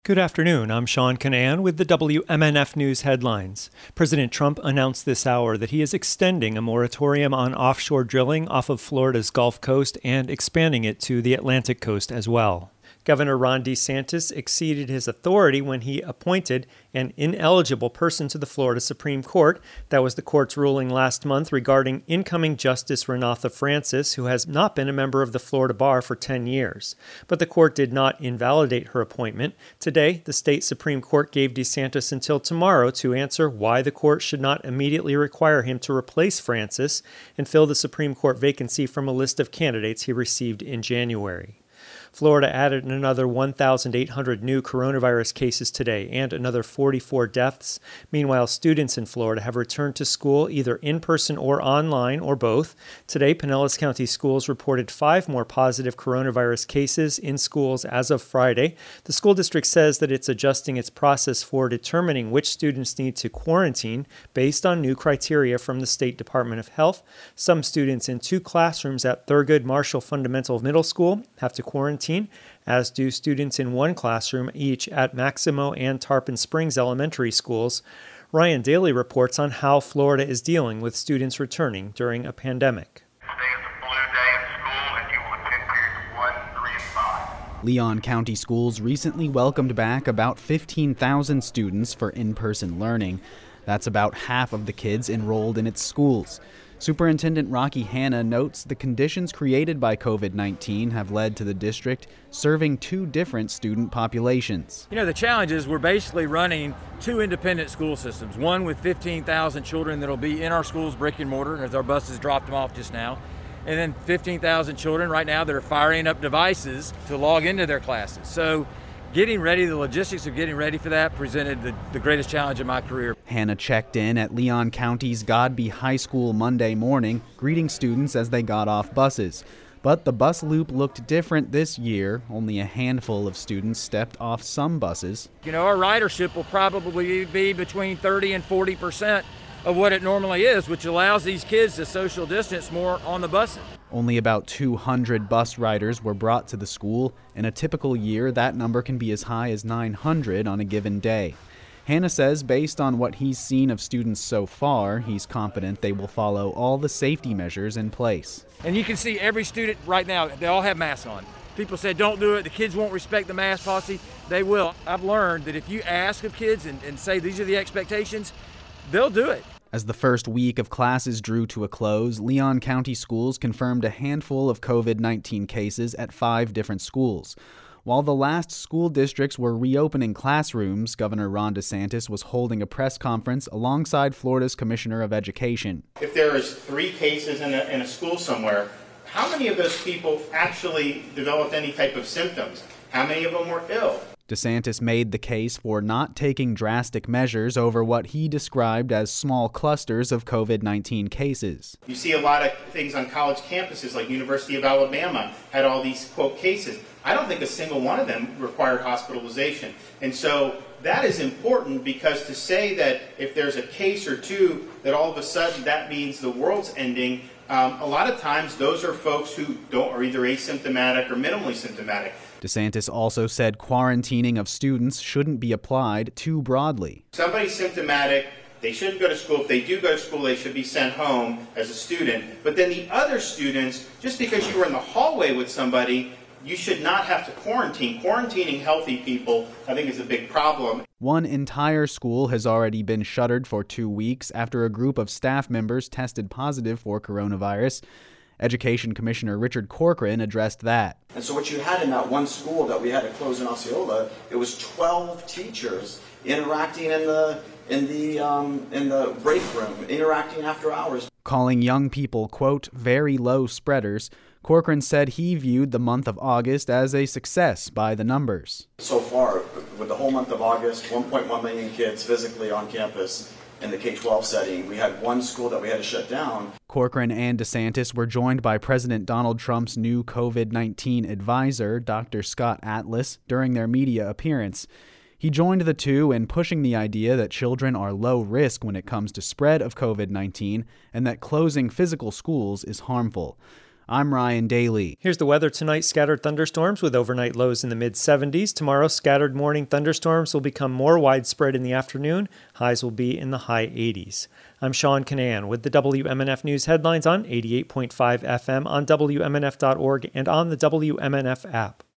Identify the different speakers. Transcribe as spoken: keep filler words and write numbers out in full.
Speaker 1: Good afternoon. I'm Sean Canan with the W M N F News headlines. President Trump announced this hour that he is extending a moratorium on offshore drilling off of Florida's Gulf Coast and expanding it to the Atlantic coast as well. Governor Ron DeSantis exceeded his authority when he appointed an ineligible person to the Florida Supreme Court. That was the court's ruling last month regarding incoming Justice Renatha Francis, who has not been a member of the Florida bar for ten years. But the court did not invalidate her appointment. Today, the state Supreme Court gave DeSantis until tomorrow to answer why the court should not immediately require him to replace Francis and fill the Supreme Court vacancy from a list of candidates he received in January. Florida added another one thousand eight hundred new coronavirus cases today and another forty-four deaths. Meanwhile, students in Florida have returned to school either in person or online or both. Today, Pinellas County Schools reported five more positive coronavirus cases in schools as of Friday. The school district says that it's adjusting its process for determining which students need to quarantine based on new criteria from the State Department of Health. Some students in two classrooms at Thurgood Marshall Fundamental Middle School have to quarantine, as do students in one classroom each at Maximo and Tarpon Springs elementary schools. Ryan Daly reports on how Florida is dealing with students returning during a pandemic.
Speaker 2: Today is a blue day in school, and you will attend periods one, three, and five.
Speaker 3: Leon County Schools recently welcomed back about fifteen thousand students for in-person learning. That's about half of the kids enrolled in its schools. Superintendent Rocky Hanna notes the conditions created by covid nineteen have led to the district serving two different student populations.
Speaker 4: You know, the challenge is we're basically running two independent school systems, one with fifteen thousand children that'll be in our schools brick and mortar as our buses dropped them off just now, and then fifteen thousand children right now that are firing up devices to log into their classes. So getting ready, the logistics of getting ready for that presented the, the greatest challenge of my career.
Speaker 3: Hannah checked in at Leon County's Godby High School Monday morning, greeting students as they got off buses. But the bus loop looked different this year. Only a handful of students stepped off some buses.
Speaker 4: You know, our ridership will probably be between thirty and forty percent of what it normally is, which allows these kids to social distance more on the buses.
Speaker 3: Only about two hundred bus riders were brought to the school. In a typical year, that number can be as high as nine hundred on a given day. Hannah says based on what he's seen of students so far, he's confident they will follow all the safety measures in place.
Speaker 4: And you can see every student right now, they all have masks on. People said don't do it, the kids won't respect the mask policy. They will. I've learned that if you ask of kids and, and say these are the expectations, they'll do it.
Speaker 3: As the first week of classes drew to a close, Leon County Schools confirmed a handful of covid nineteen cases at five different schools. While the last school districts were reopening classrooms, Governor Ron DeSantis was holding a press conference alongside Florida's Commissioner of Education.
Speaker 5: If there is three cases in a, in a school somewhere, how many of those people actually developed any type of symptoms? How many of them were ill?
Speaker 3: DeSantis made the case for not taking drastic measures over what he described as small clusters of covid nineteen cases.
Speaker 5: You see a lot of things on college campuses, like University of Alabama had all these, quote, cases. I don't think a single one of them required hospitalization. And so that is important, because to say that if there's a case or two that all of a sudden that means the world's ending, um, a lot of times those are folks who don't are either asymptomatic or minimally symptomatic.
Speaker 3: DeSantis also said quarantining of students shouldn't be applied too broadly.
Speaker 5: Somebody's symptomatic, they shouldn't go to school. If they do go to school, they should be sent home as a student. But then the other students, just because you were in the hallway with somebody, you should not have to quarantine. Quarantining healthy people, I think, is a big problem.
Speaker 3: One entire school has already been shuttered for two weeks after a group of staff members tested positive for coronavirus. Education Commissioner Richard Corcoran addressed that.
Speaker 6: And so what you had in that one school that we had to close in Osceola, it was twelve teachers interacting in the in the um, in the break room, interacting after hours.
Speaker 3: Calling young people, quote, very low spreaders, Corcoran said he viewed the month of August as a success by the numbers.
Speaker 6: So far, with the whole month of August, one point one million kids physically on campus in the K twelve setting. We had one school that we had to shut down.
Speaker 3: Corcoran and DeSantis were joined by President Donald Trump's new covid nineteen advisor, Doctor Scott Atlas, during their media appearance. He joined the two in pushing the idea that children are low risk when it comes to spread of covid nineteen and that closing physical schools is harmful. I'm Ryan Daly.
Speaker 1: Here's the weather tonight. Scattered thunderstorms with overnight lows in the mid seventies. Tomorrow, scattered morning thunderstorms will become more widespread in the afternoon. Highs will be in the high eighties. I'm Sean Canan with the W M N F News headlines on eighty-eight point five F M, on W M N F dot org, and on the W M N F app.